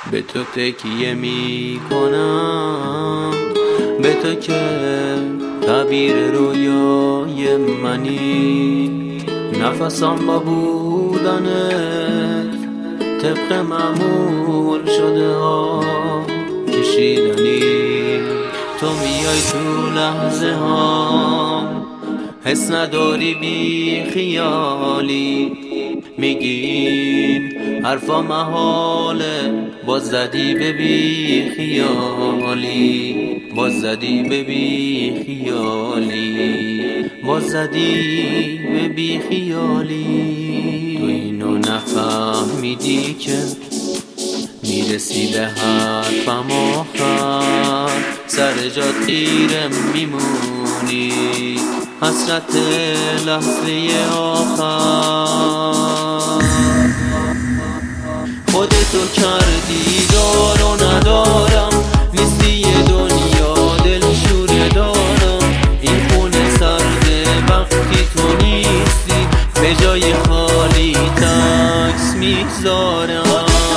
به تو تکیه می کنم، به تو که تعبیر رویای منی. نفسم با بودنت طبق معمول شده ها کشیدنی. تو میای تو لحظه ها، حس نداری بی خیالی. میگین حرفا محاله، باز زدی به بی خیالی، باز زدی به بی خیالی، باز زدی به بی خیالی. تو اینو نفهمیدی که میرسی به حرفم آخر، سر جات خیره میمونی، حسرت لحظه آخر. خودتو کردی دار و ندارم، نیستی یه دنیا دلشوره دارم. این خونه سرده وقتی تو نیستی، به جای خالی تکس میگذارم.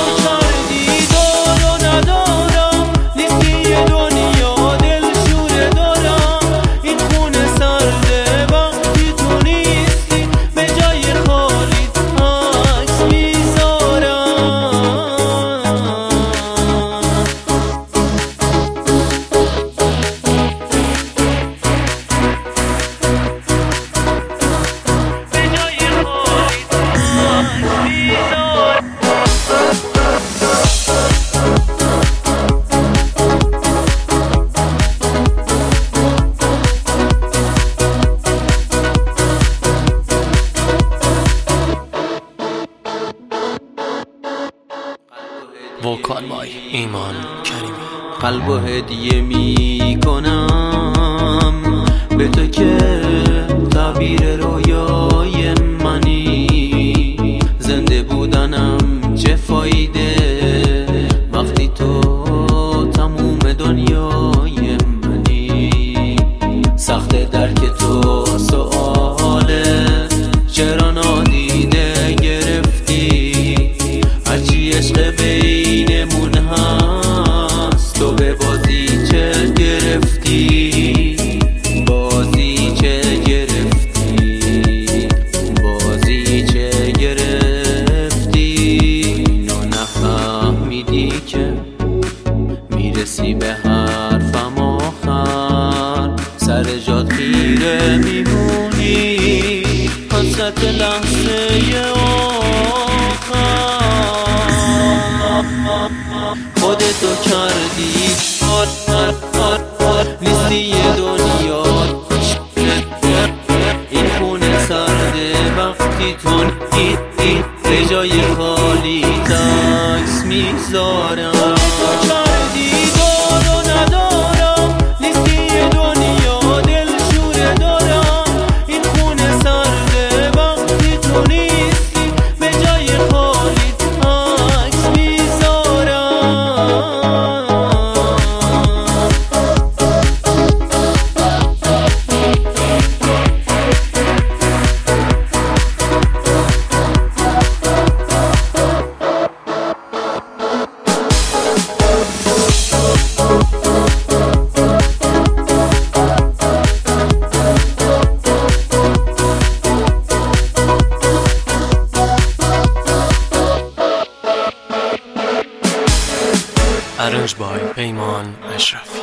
وکال بای ایمان کریمی. قلبو هدیه می کنم به تو که تعبیر رویای منی. زنده بودنم چه فایده وقتی تو تموم دنیای منی. سخت درک تو سواله، چرا نادیده گرفتی هرچی عشق بینمون هست. تو به بازیچه گرفتی، بازیچه گرفتی، بازیچه گرفتی. اینو نفهمیدی که میرسی به حرفم آخر، سر جات خیره میمونی، حسرت لحظه آخر. خودتو کردی نیستی یه دنیا، این خونه سرده وقتی تو نیستی، به جای خالی تکس میگذارم. Arranged by Peyman Ashraf.